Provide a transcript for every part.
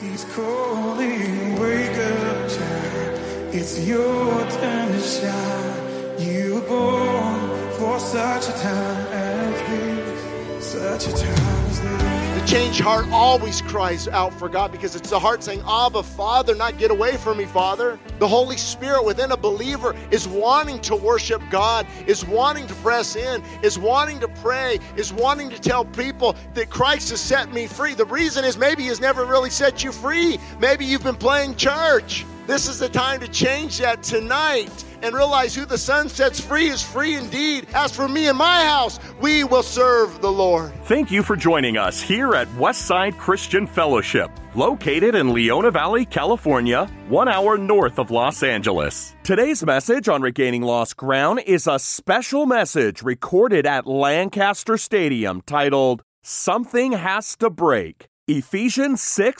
He's calling, wake up, child. It's your time to shine. You were born for such a time as this. Such a time as this. The changed heart always cries out for God because it's the heart saying, Abba, Father, not get away from me, Father. The Holy Spirit within a believer is wanting to worship God, is wanting to press in, is wanting to pray, is wanting to tell people that Christ has set me free. The reason is maybe He's never really set you free. Maybe you've been playing church. This is the time to change that tonight and realize who the Son sets free is free indeed. As for me and my house, we will serve the Lord. Thank you for joining us here at Westside Christian Fellowship, located in Leona Valley, California, 1 hour north of Los Angeles. Today's message on Regaining Lost Ground is a special message recorded at Lancaster Stadium titled, Something Has to Break. Ephesians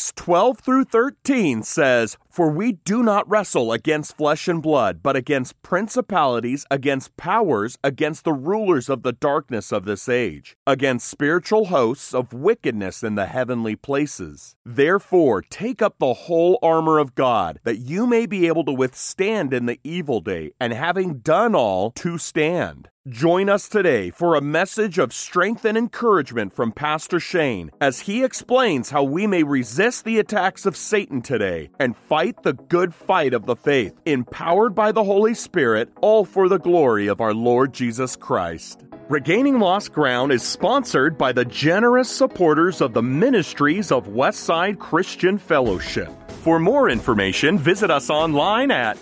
6:12-13 says, For we do not wrestle against flesh and blood, but against principalities, against powers, against the rulers of the darkness of this age, against spiritual hosts of wickedness in the heavenly places. Therefore, take up the whole armor of God, that you may be able to withstand in the evil day, and having done all, to stand. Join us today for a message of strength and encouragement from Pastor Shane as he explains how we may resist the attacks of Satan today and fight the good fight of the faith, empowered by the Holy Spirit, all for the glory of our Lord Jesus Christ. Regaining Lost Ground is sponsored by the generous supporters of the ministries of Westside Christian Fellowship. For more information, visit us online at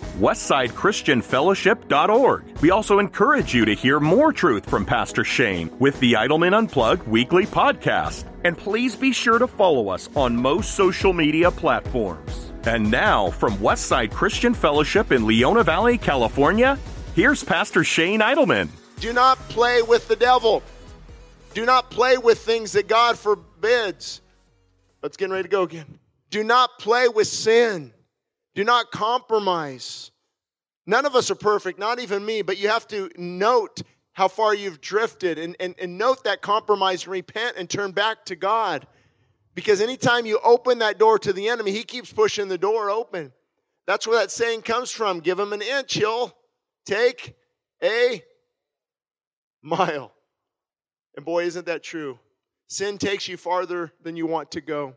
westsidechristianfellowship.org. We also encourage you to hear more truth from Pastor Shane with the Idleman Unplugged weekly podcast. And please be sure to follow us on most social media platforms. And now, from Westside Christian Fellowship in Leona Valley, California, here's Pastor Shane Idleman. Do not play with the devil. Do not play with things that God forbids. Let's get ready to go again. Do not play with sin. Do not compromise. None of us are perfect, not even me, but you have to note how far you've drifted and note that compromise and repent and turn back to God. Because anytime you open that door to the enemy, he keeps pushing the door open. That's where that saying comes from. Give him an inch, he'll take a mile. And boy, isn't that true? Sin takes you farther than you want to go.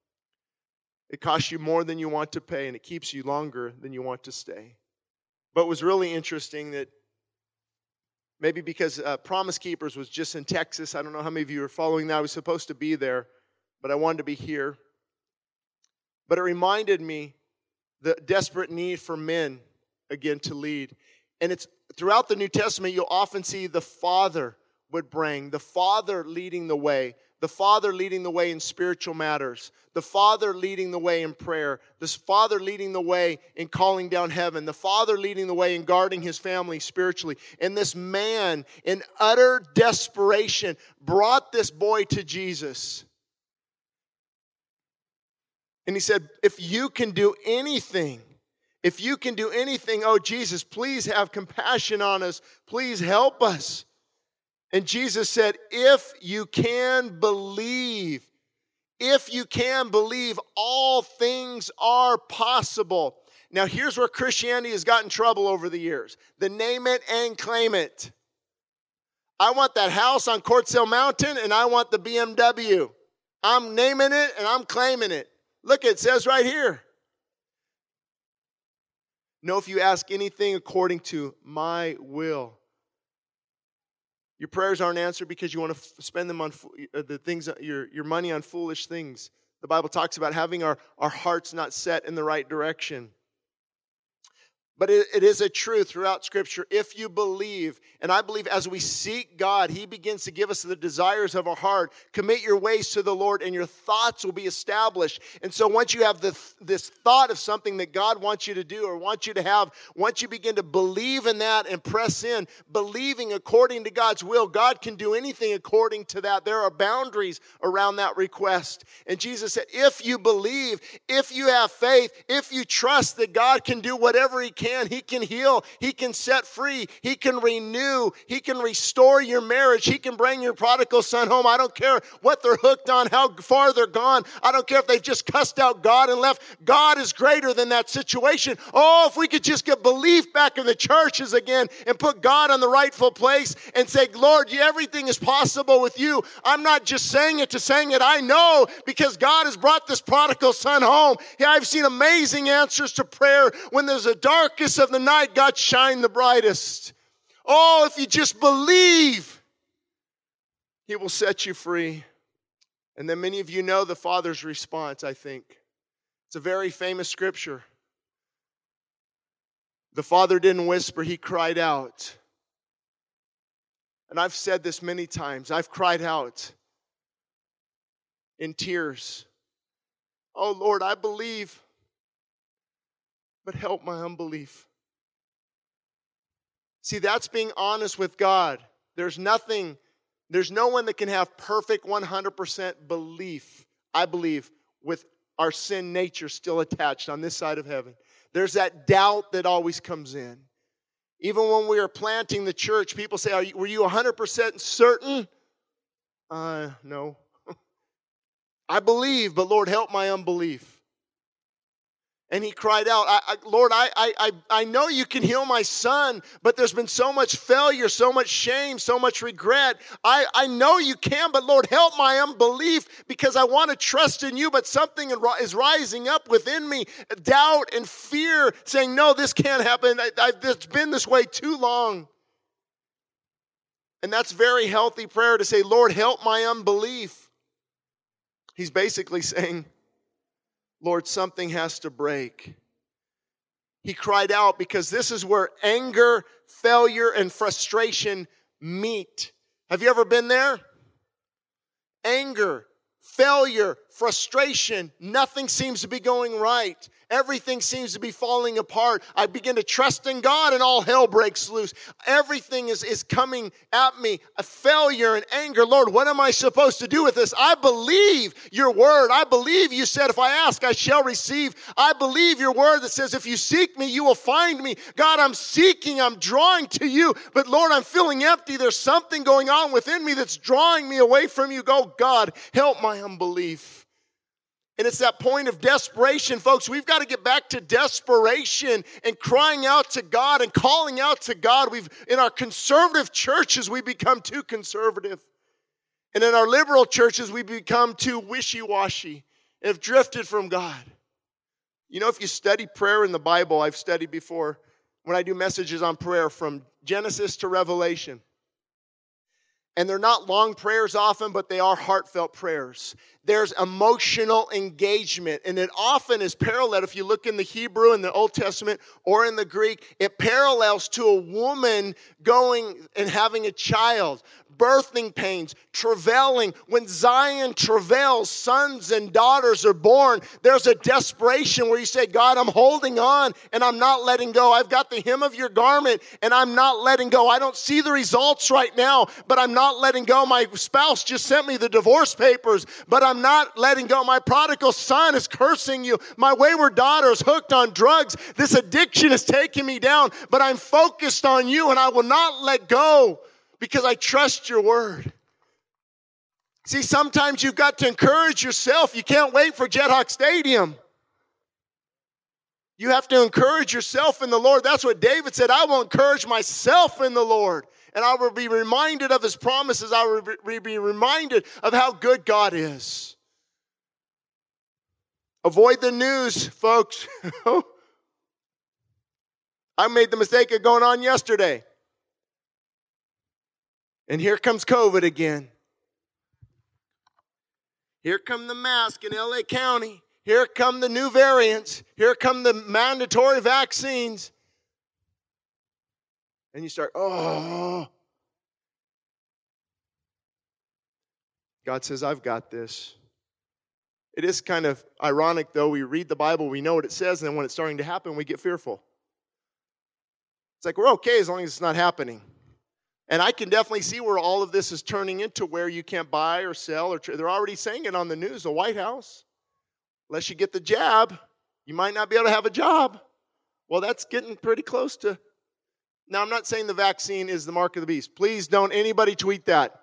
It costs you more than you want to pay, and it keeps you longer than you want to stay. But it was really interesting that maybe because Promise Keepers was just in Texas, I don't know how many of you are following that. I was supposed to be there, but I wanted to be here. But it reminded me the desperate need for men, again, to lead. And it's throughout the New Testament, you'll often see the Father would bring, the Father leading the way. The Father leading the way in spiritual matters. The Father leading the way in prayer. The Father leading the way in calling down heaven. The Father leading the way in guarding His family spiritually. And this man, in utter desperation, brought this boy to Jesus. And he said, if you can do anything, oh Jesus, please have compassion on us. Please help us. And Jesus said, if you can believe, all things are possible. Now, here's where Christianity has gotten in trouble over the years. The name it and claim it. I want that house on Courtsale Mountain, and I want the BMW. I'm naming it, and I'm claiming it. Look, it says right here. No, if you ask anything according to my will. Your prayers aren't answered because you want to spend them on the things, your money on foolish things. The Bible talks about having our hearts not set in the right direction. But it is a truth throughout Scripture. If you believe, and I believe as we seek God, He begins to give us the desires of our heart. Commit your ways to the Lord, and your thoughts will be established. And so once you have this thought of something that God wants you to do or wants you to have, once you begin to believe in that and press in, believing according to God's will, God can do anything according to that. There are boundaries around that request. And Jesus said, if you believe, if you have faith, if you trust that God can do whatever He can, can. He can heal. He can set free. He can renew. He can restore your marriage. He can bring your prodigal son home. I don't care what they're hooked on, how far they're gone. I don't care if they've just cussed out God and left. God is greater than that situation. Oh, if we could just get belief back in the churches again and put God on the rightful place and say, Lord, everything is possible with you. I'm not just saying it to saying it. I know because God has brought this prodigal son home. I've seen amazing answers to prayer. When there's the darkest of the night, God shine the brightest. Oh, if you just believe, He will set you free. And then many of you know the Father's response, I think. It's a very famous scripture. The Father didn't whisper, He cried out. And I've said this many times. I've cried out in tears. Oh, Lord, I believe, but help my unbelief. See, that's being honest with God. There's no one that can have perfect 100% belief, I believe, with our sin nature still attached on this side of heaven. There's that doubt that always comes in. Even when we are planting the church, people say, were you 100% certain? No. I believe, but Lord, help my unbelief. And he cried out, Lord, I know you can heal my son, but there's been so much failure, so much shame, so much regret. I know you can, but Lord, help my unbelief because I want to trust in you, but something is rising up within me, doubt and fear, saying, no, this can't happen. It's been this way too long. And that's very healthy prayer to say, Lord, help my unbelief. He's basically saying, Lord, something has to break. He cried out because this is where anger, failure, and frustration meet. Have you ever been there? Anger, failure, frustration, nothing seems to be going right. Everything seems to be falling apart. I begin to trust in God and all hell breaks loose. Everything is coming at me. A failure and anger. Lord, what am I supposed to do with this? I believe your word. I believe you said, if I ask, I shall receive. I believe your word that says, if you seek me, you will find me. God, I'm seeking, I'm drawing to you. But Lord, I'm feeling empty. There's something going on within me that's drawing me away from you. Go, God, help my unbelief. And it's that point of desperation, folks. We've got to get back to desperation and crying out to God and calling out to God. In our conservative churches, we become too conservative. And in our liberal churches, we become too wishy-washy and have drifted from God. You know, if you study prayer in the Bible, I've studied before, when I do messages on prayer from Genesis to Revelation. And they're not long prayers often, but they are heartfelt prayers. There's emotional engagement, and it often is paralleled. If you look in the Hebrew in the Old Testament or in the Greek, it parallels to a woman going and having a child. Birthing pains, travailing. When Zion travails, sons and daughters are born. There's a desperation where you say, God, I'm holding on and I'm not letting go. I've got the hem of your garment and I'm not letting go. I don't see the results right now, but I'm not letting go. My spouse just sent me the divorce papers, but I'm not letting go. My prodigal son is cursing you. My wayward daughter is hooked on drugs. This addiction is taking me down, but I'm focused on you and I will not let go. Because I trust your word. See, sometimes you've got to encourage yourself. You can't wait for Jet Hawk Stadium. You have to encourage yourself in the Lord. That's what David said. I will encourage myself in the Lord. And I will be reminded of his promises. I will be reminded of how good God is. Avoid the news, folks. I made the mistake of going on yesterday. And here comes COVID again. Here come the mask in LA County. Here come the new variants. Here come the mandatory vaccines. And you start, oh. God says, I've got this. It is kind of ironic, though. We read the Bible, we know what it says, and then when it's starting to happen, we get fearful. It's like we're okay as long as it's not happening. And I can definitely see where all of this is turning into where you can't buy or sell. They're already saying it on the news, the White House. Unless you get the jab, you might not be able to have a job. Well, that's getting pretty close to. Now, I'm not saying the vaccine is the mark of the beast. Please don't anybody tweet that.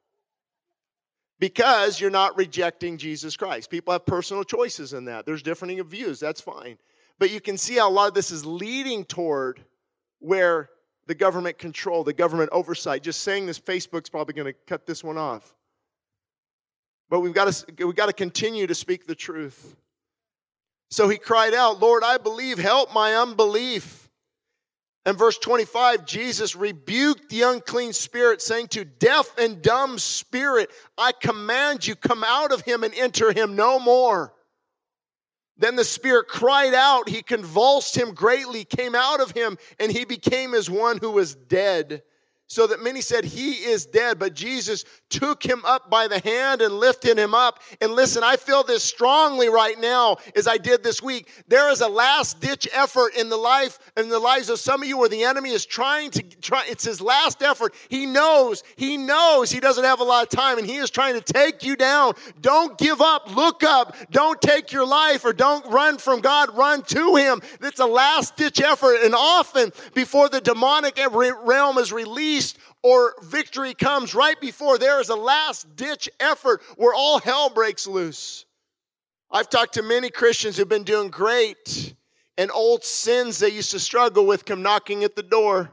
Because you're not rejecting Jesus Christ. People have personal choices in that. There's differing of views. That's fine. But you can see how a lot of this is leading toward where the government control, the government oversight. Just saying this, Facebook's probably going to cut this one off. But we've got to continue to speak the truth. So he cried out, Lord, I believe, help my unbelief. And verse 25, Jesus rebuked the unclean spirit, saying to deaf and dumb spirit, I command you, come out of him and enter him no more. Then the spirit cried out, he convulsed him greatly, came out of him, and he became as one who was dead. So that many said, he is dead. But Jesus took him up by the hand and lifted him up. And listen, I feel this strongly right now as I did this week. There is a last-ditch effort in the lives of some of you where the enemy is it's his last effort. He knows he doesn't have a lot of time, and he is trying to take you down. Don't give up. Look up. Don't take your life or don't run from God. Run to him. It's a last-ditch effort. And often before the demonic realm is released, or victory comes right before, there is a last-ditch effort where all hell breaks loose. I've talked to many Christians who've been doing great, and old sins they used to struggle with come knocking at the door.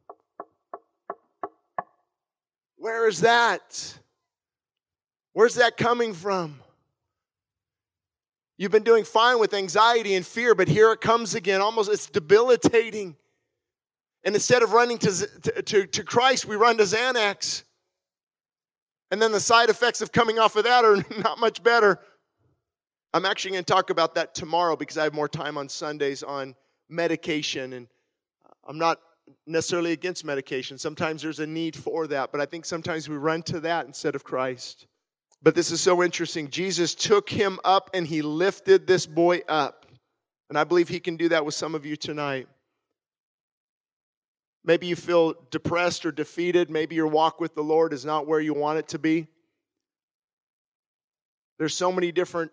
Where is that? Where's that coming from? You've been doing fine with anxiety and fear, but here it comes again. Almost, it's debilitating. And instead of running to Christ, we run to Xanax. And then the side effects of coming off of that are not much better. I'm actually going to talk about that tomorrow because I have more time on Sundays on medication. And I'm not necessarily against medication. Sometimes there's a need for that. But I think sometimes we run to that instead of Christ. But this is so interesting. Jesus took him up and he lifted this boy up. And I believe he can do that with some of you tonight. Maybe you feel depressed or defeated. Maybe your walk with the Lord is not where you want it to be. There's so many different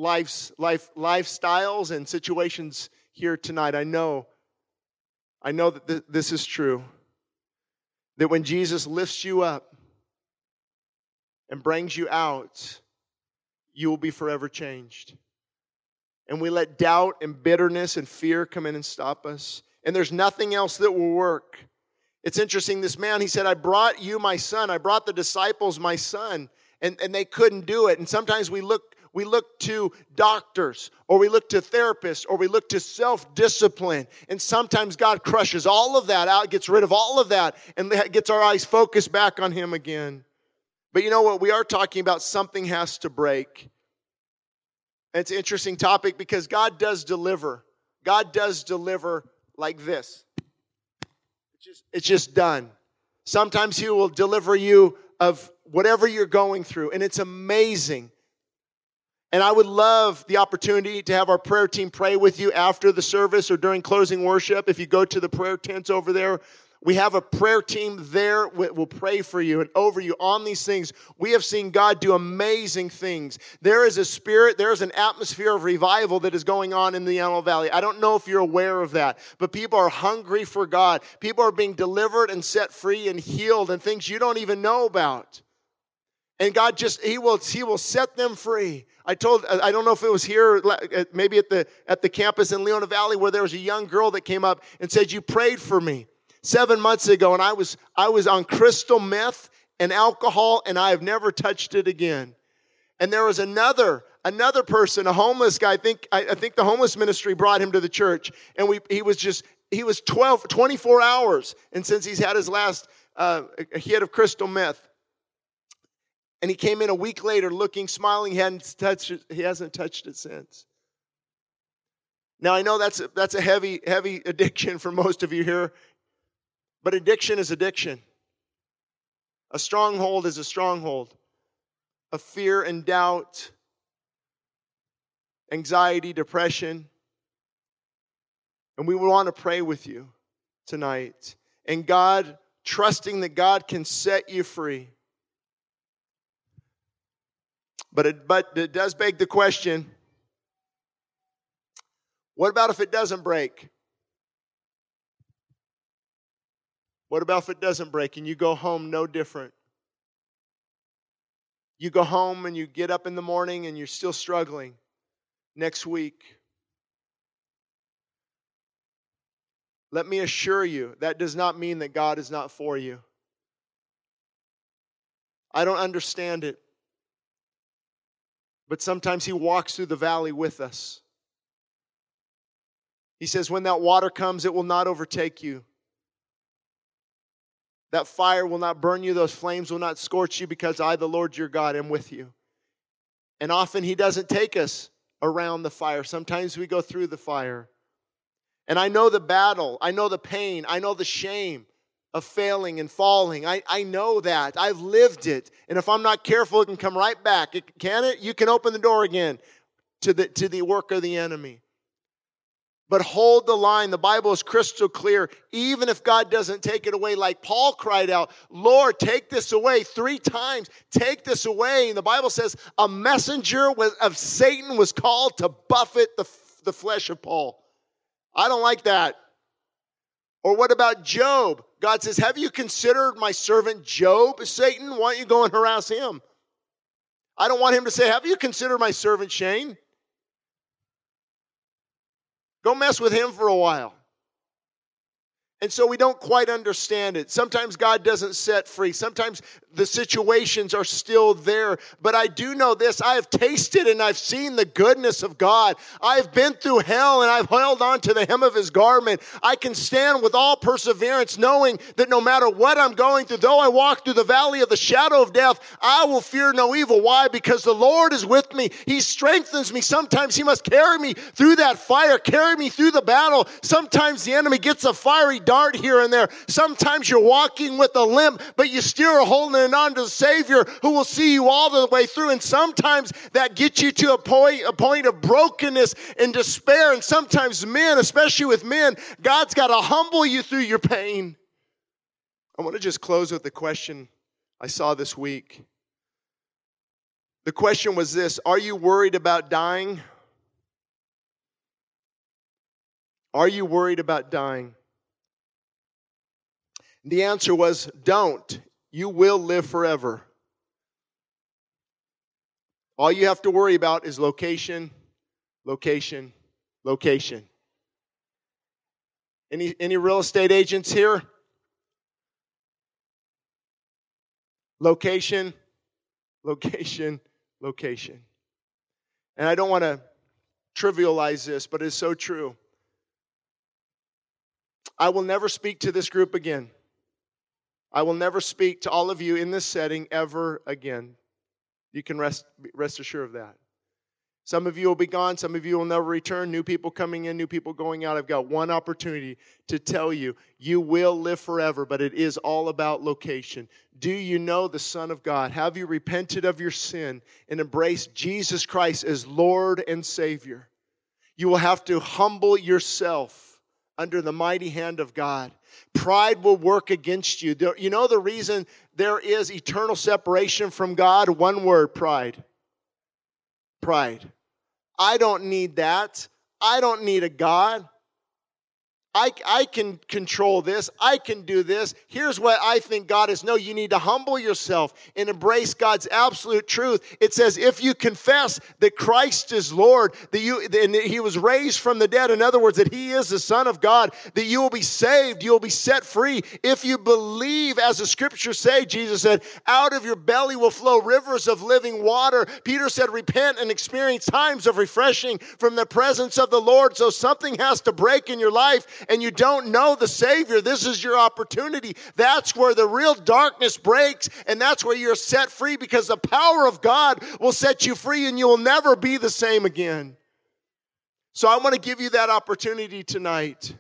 lifestyles and situations here tonight. I know that this is true. That when Jesus lifts you up and brings you out, you will be forever changed. And we let doubt and bitterness and fear come in and stop us. And there's nothing else that will work. It's interesting, this man, he said, I brought you my son. I brought the disciples my son. And they couldn't do it. And sometimes we look to doctors, or we look to therapists, or we look to self-discipline. And sometimes God crushes all of that out, gets rid of all of that, and gets our eyes focused back on him again. But you know what? We are talking about something has to break. And it's an interesting topic because God does deliver. God does deliver like this. It's just done. Sometimes he will deliver you of whatever you're going through, and it's amazing. And I would love the opportunity to have our prayer team pray with you after the service or during closing worship. If you go to the prayer tents over there, we have a prayer team there. We'll pray for you and over you on these things. We have seen God do amazing things. There is a spirit, there is an atmosphere of revival that is going on in the Antelope Valley. I don't know if you're aware of that, but people are hungry for God. People are being delivered and set free and healed and things you don't even know about. And God He will set them free. I don't know if it was here, maybe at the campus in Leona Valley, where there was a young girl that came up and said, you prayed for me 7 months ago, and I was on crystal meth and alcohol, and I have never touched it again. And there was another person, a homeless guy. I think the homeless ministry brought him to the church, and he was 24 hours, and since he's had his last hit of crystal meth. And he came in a week later looking, smiling. He hasn't touched it since. Now, I know that's a heavy addiction for most of you here. But addiction is addiction. A stronghold is a stronghold of fear and doubt, anxiety, depression. And we want to pray with you tonight. And God, trusting that God can set you free. But it does beg the question, what about if it doesn't break? What about if it doesn't break and you go home no different? You go home and you get up in the morning and you're still struggling next week. Let me assure you, that does not mean that God is not for you. I don't understand it. But sometimes He walks through the valley with us. He says, when that water comes, it will not overtake you. That fire will not burn you. Those flames will not scorch you, because I, the Lord your God, am with you. And often He doesn't take us around the fire. Sometimes we go through the fire. And I know the battle. I know the pain. I know the shame of failing and falling. I know that. I've lived it. And if I'm not careful, it can come right back. Can it? You can open the door again to the work of the enemy. But hold the line. The Bible is crystal clear. Even if God doesn't take it away, like Paul cried out, Lord, take this away 3 times. Take this away. And the Bible says a messenger of Satan was called to buffet the flesh of Paul. I don't like that. Or what about Job? God says, have you considered my servant Job, Satan? Why don't you go and harass him? I don't want him to say, have you considered my servant Shane? Go mess with him for a while. And so we don't quite understand it. Sometimes God doesn't set free. Sometimes the situations are still there. But I do know this. I have tasted and I've seen the goodness of God. I've been through hell and I've held on to the hem of His garment. I can stand with all perseverance, knowing that no matter what I'm going through, though I walk through the valley of the shadow of death, I will fear no evil. Why? Because the Lord is with me. He strengthens me. Sometimes He must carry me through that fire, carry me through the battle. Sometimes the enemy gets a fiery dart here and there. Sometimes you're walking with a limp, but you still are holding on to the Savior who will see you all the way through. And sometimes that gets you to a point of brokenness and despair. And sometimes men, especially with men, God's got to humble you through your pain. I want to just close with the question I saw this week. The question was this: are you worried about dying? Are you worried about dying? The answer was, don't. You will live forever. All you have to worry about is location, location, location. Any real estate agents here? Location, location, location. And I don't want to trivialize this, but it's so true. I will never speak to this group again. I will never speak to all of you in this setting ever again. You can rest assured of that. Some of you will be gone. Some of you will never return. New people coming in, new people going out. I've got one opportunity to tell you, you will live forever, but it is all about location. Do you know the Son of God? Have you repented of your sin and embraced Jesus Christ as Lord and Savior? You will have to humble yourself under the mighty hand of God. Pride will work against you. You know the reason there is eternal separation from God? One word: pride. Pride. I don't need that. I don't need a God. I can control this. I can do this. Here's what I think God is. No, you need to humble yourself and embrace God's absolute truth. It says, if you confess that Christ is Lord, that He was raised from the dead, in other words, that He is the Son of God, that you will be saved, you will be set free. If you believe, as the Scriptures say, Jesus said, out of your belly will flow rivers of living water. Peter said, repent and experience times of refreshing from the presence of the Lord. So something has to break in your life, and you don't know the Savior. This is your opportunity. That's where the real darkness breaks, and that's where you're set free, because the power of God will set you free and you will never be the same again. So I want to give you that opportunity tonight.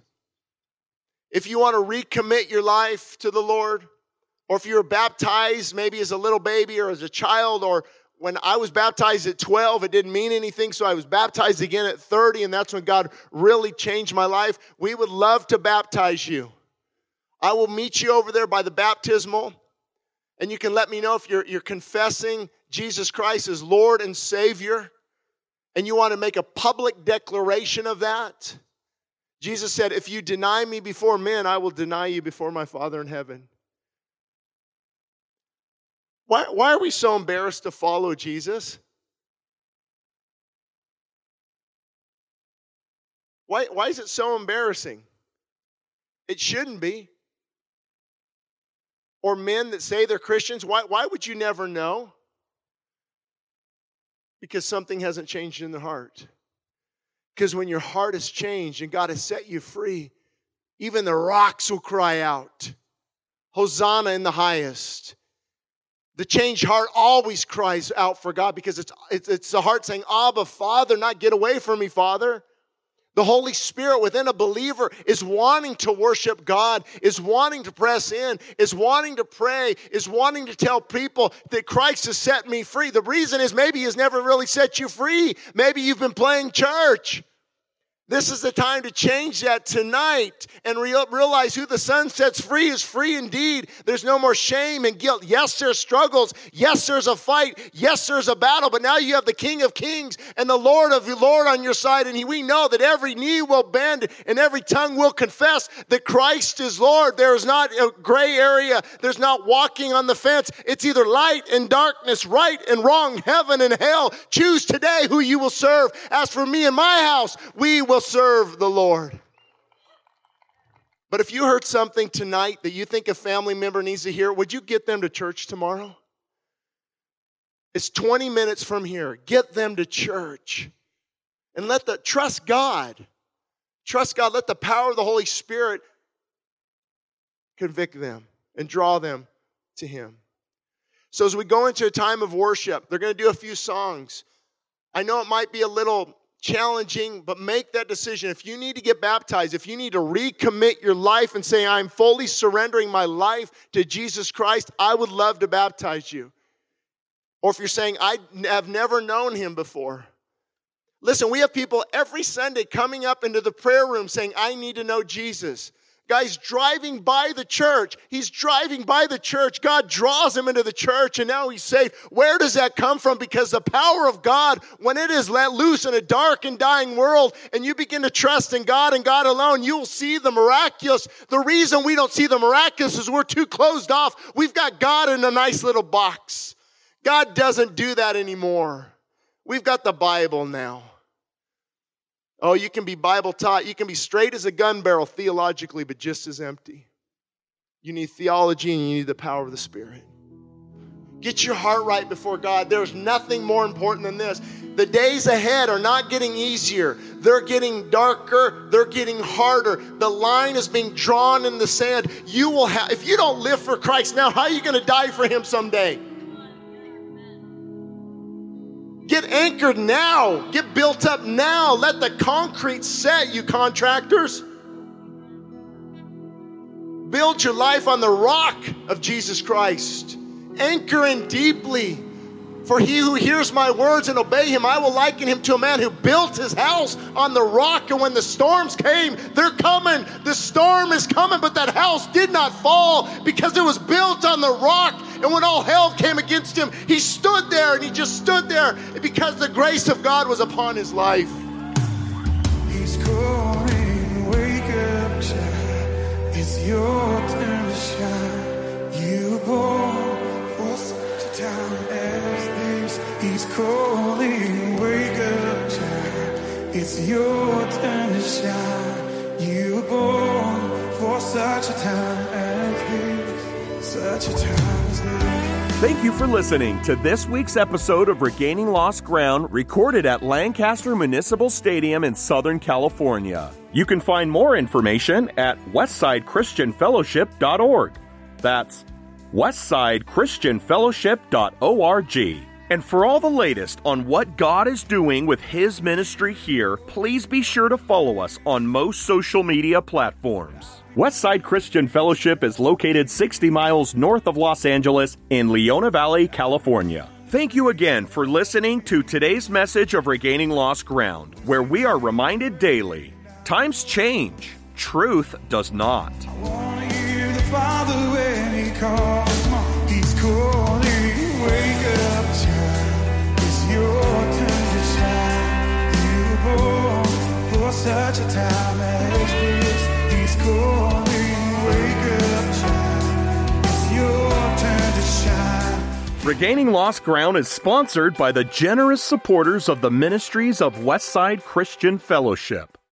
If you want to recommit your life to the Lord, or if you were baptized maybe as a little baby or as a child, or when I was baptized at 12, it didn't mean anything, so I was baptized again at 30, and that's when God really changed my life. We would love to baptize you. I will meet you over there by the baptismal, and you can let me know if you're confessing Jesus Christ as Lord and Savior, and you want to make a public declaration of that. Jesus said, if you deny me before men, I will deny you before my Father in heaven. Why are we so embarrassed to follow Jesus? Why is it so embarrassing? It shouldn't be. Or men that say they're Christians, why would you never know? Because something hasn't changed in their heart. Because when your heart has changed and God has set you free, even the rocks will cry out, Hosanna in the highest. The changed heart always cries out for God because it's the heart saying, Abba, Father, not get away from me, Father. The Holy Spirit within a believer is wanting to worship God, is wanting to press in, is wanting to pray, is wanting to tell people that Christ has set me free. The reason is maybe He's never really set you free. Maybe you've been playing church. This is the time to change that tonight and realize who the Son sets free is free indeed. There's no more shame and guilt. Yes, there's struggles. Yes, there's a fight. Yes, there's a battle. But now you have the King of Kings and the Lord of your Lord on your side. And we know that every knee will bend and every tongue will confess that Christ is Lord. There is not a gray area. There's not walking on the fence. It's either light and darkness, right and wrong, heaven and hell. Choose today who you will serve. As for me and my house, we will serve the Lord. But if you heard something tonight that you think a family member needs to hear, would you get them to church tomorrow? It's 20 minutes from here. Get them to church. And trust God. Trust God. Let the power of the Holy Spirit convict them and draw them to Him. So as we go into a time of worship, they're going to do a few songs. I know it might be a little challenging, but make that decision. If you need to get baptized, if you need to recommit your life and say, I'm fully surrendering my life to Jesus Christ, I would love to baptize you. Or if you're saying, I have never known Him before. Listen, we have people every Sunday coming up into the prayer room saying, I need to know Jesus. Guy's driving by the church. He's driving by the church. God draws him into the church, and now he's saved. Where does that come from? Because the power of God, when it is let loose in a dark and dying world, and you begin to trust in God and God alone, you will see the miraculous. The reason we don't see the miraculous is we're too closed off. We've got God in a nice little box. God doesn't do that anymore. We've got the Bible now. Oh, you can be Bible taught. You can be straight as a gun barrel theologically, but just as empty. You need theology and you need the power of the Spirit. Get your heart right before God. There's nothing more important than this. The days ahead are not getting easier. They're getting darker. They're getting harder. The line is being drawn in the sand. If you don't live for Christ now, how are you going to die for Him someday? Get anchored now. Get built up now. Let the concrete set, you contractors. Build your life on the rock of Jesus Christ. Anchor in deeply. For he who hears my words and obey him, I will liken him to a man who built his house on the rock. And when the storms came, they're coming. The storm is coming, but that house did not fall because it was built on the rock. And when all hell came against him, he stood there, and he just stood there because the grace of God was upon his life. He's calling, wake up, child. It's your turn to shine. You were born for such a time as this. He's calling, wake up, child. It's your turn to shine. You were born for such a time as this. Such a time as this. Thank you for listening to this week's episode of Regaining Lost Ground, recorded at Lancaster Municipal Stadium in Southern California. You can find more information at westsidechristianfellowship.org. That's westsidechristianfellowship.org. And for all the latest on what God is doing with His ministry here, please be sure to follow us on most social media platforms. Westside Christian Fellowship is located 60 miles north of Los Angeles in Leona Valley, California. Thank you again for listening to today's message of Regaining Lost Ground, where we are reminded daily, times change, truth does not. I want to hear the Father when He calls. He's calling, wake up, child. It's your turn to shine. You were born for for such a time as this. He's calling, wake up, child. It's your turn to shine. Regaining Lost Ground is sponsored by the generous supporters of the ministries of Westside Christian Fellowship.